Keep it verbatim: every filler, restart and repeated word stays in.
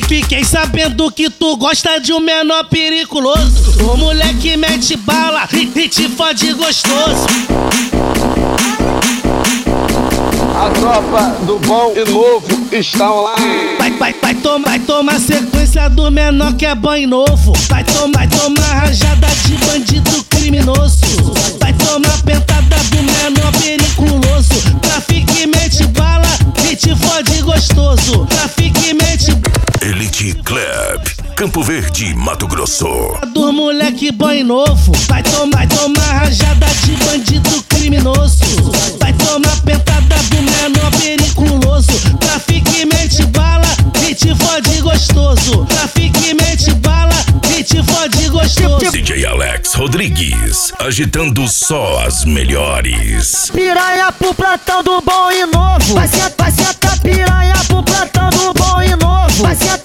Fiquei sabendo que tu gosta de um menor periculoso. O moleque mete bala e, e te fode gostoso. A tropa do bom e novo está online. Vai, vai, vai tomar, vai tomar sequência do menor que é bom e novo. Vai tomar, vai tomar rajada de bandido criminoso. Vai tomar pentada do menor periculoso. Trafique e mete bala e te fode gostoso. Trafique e mete Elite Club, Campo Verde, Mato Grosso. do moleque bom e novo. Vai tomar, vai tomar rajada de bandido criminoso. Vai tomar pentada do menor periculoso. Trafique e mete bala e te fode gostoso. Trafique e mete bala e te fode gostoso. D J Alex Rodrigues, agitando só as melhores. Piranha pro plantão do bom e novo. Vai sentar, vai sentar piranha pro plantão do bom e novo. Vai sentar